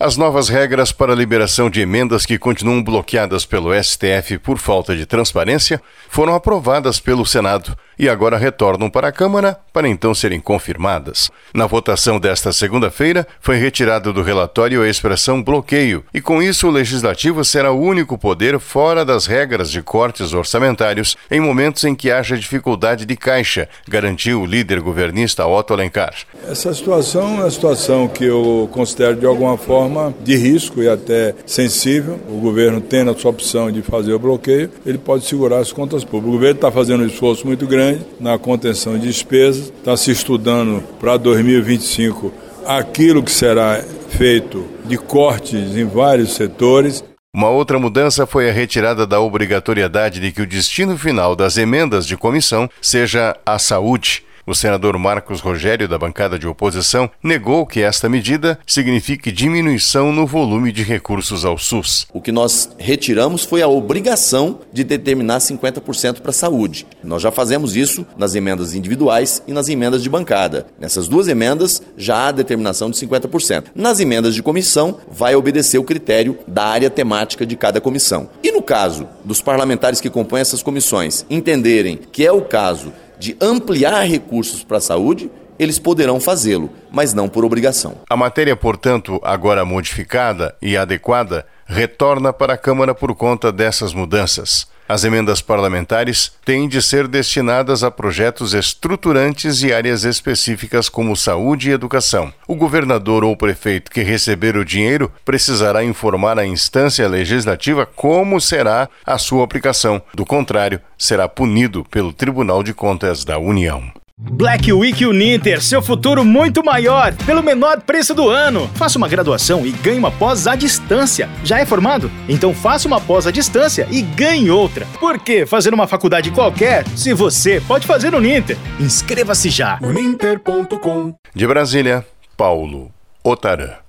As novas regras para a liberação de emendas que continuam bloqueadas pelo STF por falta de transparência foram aprovadas pelo Senado e agora retornam para a Câmara para então serem confirmadas. Na votação desta segunda-feira, foi retirado do relatório a expressão bloqueio e com isso o Legislativo será o único poder fora das regras de cortes orçamentários em momentos em que haja dificuldade de caixa, garantiu o líder governista Otto Alencar. Essa situação é uma situação que eu considero de alguma forma de risco e até sensível. O governo tendo a sua opção de fazer o bloqueio, ele pode segurar as contas públicas. O governo está fazendo um esforço muito grande na contenção de despesas, está se estudando para 2025 aquilo que será feito de cortes em vários setores. Uma outra mudança foi a retirada da obrigatoriedade de que o destino final das emendas de comissão seja a saúde. O senador Marcos Rogério, da bancada de oposição, negou que esta medida signifique diminuição no volume de recursos ao SUS. O que nós retiramos foi a obrigação de determinar 50% para a saúde. Nós já fazemos isso nas emendas individuais e nas emendas de bancada. Nessas duas emendas já há determinação de 50%. Nas emendas de comissão, vai obedecer o critério da área temática de cada comissão. E no caso dos parlamentares que compõem essas comissões entenderem que é o caso de ampliar recursos para a saúde, eles poderão fazê-lo, mas não por obrigação. A matéria, portanto, agora modificada e adequada, retorna para a Câmara por conta dessas mudanças. As emendas parlamentares têm de ser destinadas a projetos estruturantes e áreas específicas como saúde e educação. O governador ou prefeito que receber o dinheiro precisará informar à instância legislativa como será a sua aplicação. Do contrário, será punido pelo Tribunal de Contas da União. Black Week Uninter, seu futuro muito maior, pelo menor preço do ano. Faça uma graduação e ganhe uma pós à distância. Já é formado? Então faça uma pós à distância e ganhe outra. Por que fazer uma faculdade qualquer se você pode fazer no Uninter? Inscreva-se já. Uninter.com. De Brasília, Paulo Otarã.